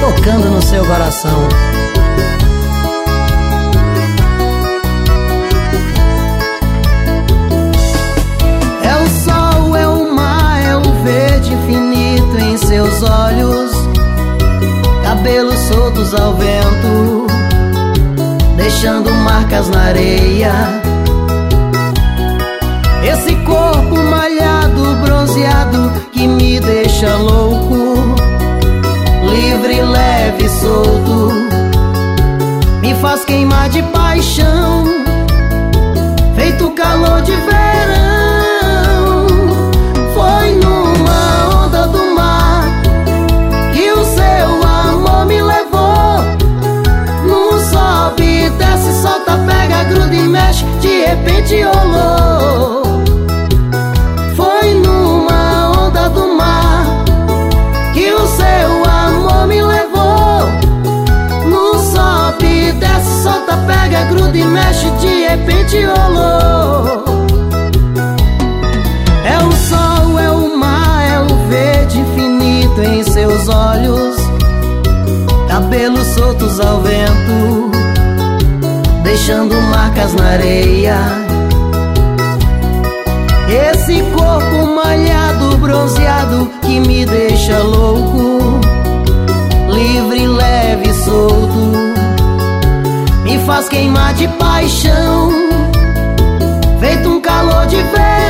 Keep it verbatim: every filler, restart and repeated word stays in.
tocando no seu coração. É o sol, é o mar, é o verde infinito em seus olhos, cabelos soltos ao vento, deixando marcas na areia. Esse corpo malhado, bronzeado, que me deixa louco, livre, leve, solto, me faz queimar de paixão, feito calor de verão. Foi numa onda do mar que o seu amor me levou, num sobe, desce, solta, pega, gruda e mexe, de repente rolou. Foi numa onda do mar que o seu amor me levou, num sobe, desce, solta, pega, gruda e mexe, de repente rolou. É o sol, é o mar, é o verde infinito em seus olhos, cabelos soltos ao vento, deixando marcas na areia. Esse corpo malhado, bronzeado, que me deixa louco, livre, leve, solto, me faz queimar de paixão, feito um calor de verão.